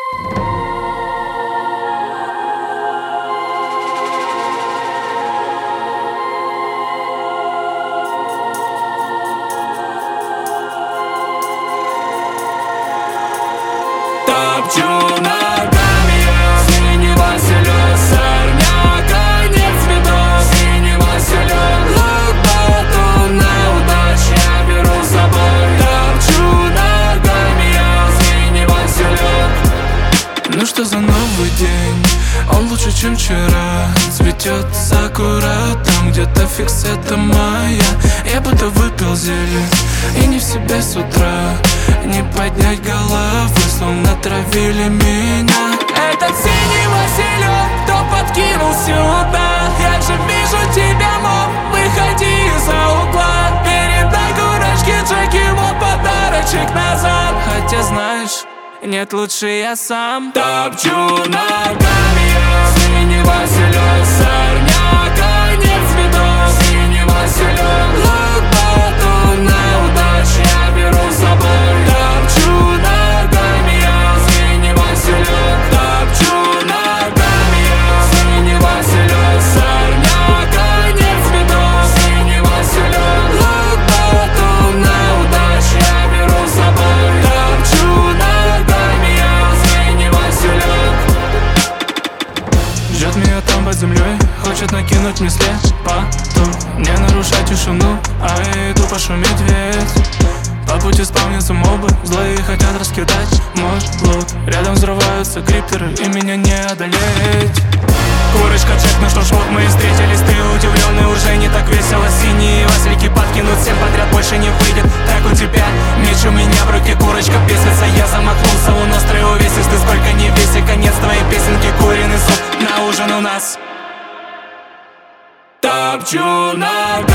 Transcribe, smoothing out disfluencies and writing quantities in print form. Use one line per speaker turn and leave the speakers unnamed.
Топчу ногами я синего селен, сорняка нет цветов, синего селен. Лопату на удачу я беру с собой. Топчу ногами я синего селен.
Ну что за новый день? Он лучше, чем вчера. Цветет сакура там где-то фикс, это моя. Я будто выпил зелье и не в себе с утра. Не поднять головы, словно травили меня.
Этот синий Василек, кто подкинул сюда? Я же вижу тебя, мол, выходи из-за угла. Передай курочке Джеки, вот подарочек назад.
Хотя знаешь, нет, лучше я сам.
Топчу ногами я синего селен, сорняка нет цветов, синего селен. Лопату на удачу я беру с собой. Топчу ногами я синего селен, топчу ногами я синего селен, сорняка нет цветов, синего селен. Лопату на удачу я беру с собой. Топчу ногами я синего селен.
Ждет меня там под землей, хочет накинуть мне слепоту. Не нарушать тишину, а я иду пошуметь ведь. По пути спавнятся мобы, злые хотят раскидать мой лут. Рядом взрываются криптеры, и меня не одолеть. Курочка, чек, ну что ж, вот мы и встретились. Ты удивленный, уже не так весело. Синие васильки подкинут, всем подряд больше не выйдет. Так у тебя меч, у меня в руке курочка бесится. Я замахнулся, у нас трое увесистый. Сколько не веси, конец твоей песенки, куриный суп на ужин у нас.
Топчу ногами